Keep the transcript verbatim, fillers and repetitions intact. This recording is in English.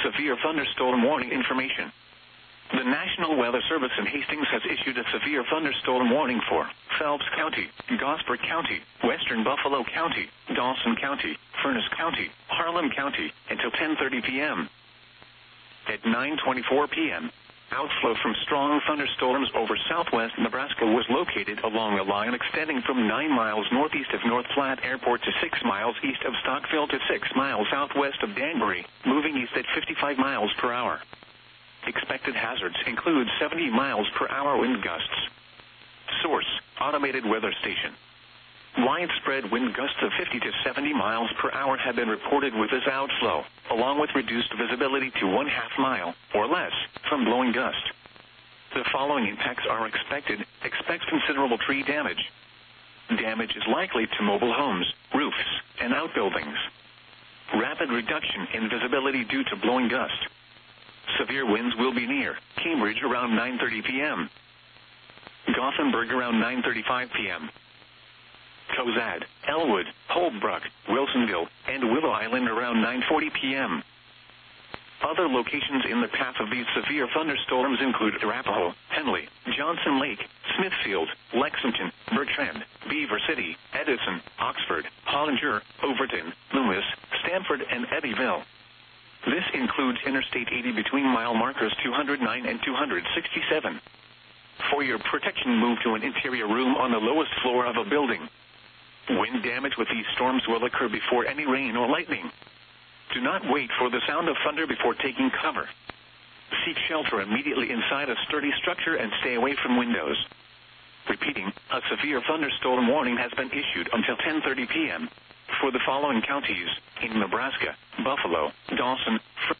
severe thunderstorm warning information. The National Weather Service in Hastings has issued a severe thunderstorm warning for Phelps County, Gosford County, Western Buffalo County, Dawson County, Furnace County, Harlan County, until ten thirty p.m. At nine twenty-four p.m., outflow from strong thunderstorms over southwest Nebraska was located along a line extending from nine miles northeast of North Platte Airport to six miles east of Stockville to six miles southwest of Danbury, moving east at fifty-five miles per hour. Expected hazards include seventy miles per hour wind gusts. Source: Automated Weather Station. Widespread wind gusts of fifty to seventy miles per hour have been reported with this outflow, along with reduced visibility to one half mile or less from blowing dust. The following impacts are expected. Expect considerable tree damage. Damage is likely to mobile homes, roofs, and outbuildings. Rapid reduction in visibility due to blowing dust. Severe winds will be near Cambridge around nine thirty p.m. Gothenburg around nine thirty-five p.m. Cozad, Elwood, Holbrook, Wilsonville, and Willow Island around nine forty p.m. Other locations in the path of these severe thunderstorms include Arapahoe, Henley, Johnson Lake, Smithfield, Lexington, Bertrand, Beaver City, Edison, Oxford, Hollinger, Overton, Loomis, Stamford, and Eddyville. This includes Interstate eighty between mile markers two hundred nine and two hundred sixty-seven. For your protection, move to an interior room on the lowest floor of a building. Wind damage with these storms will occur before any rain or lightning. Do not wait for the sound of thunder before taking cover. Seek shelter immediately inside a sturdy structure and stay away from windows. Repeating, a severe thunderstorm warning has been issued until ten thirty p.m. for the following counties in Nebraska: Buffalo, Dawson,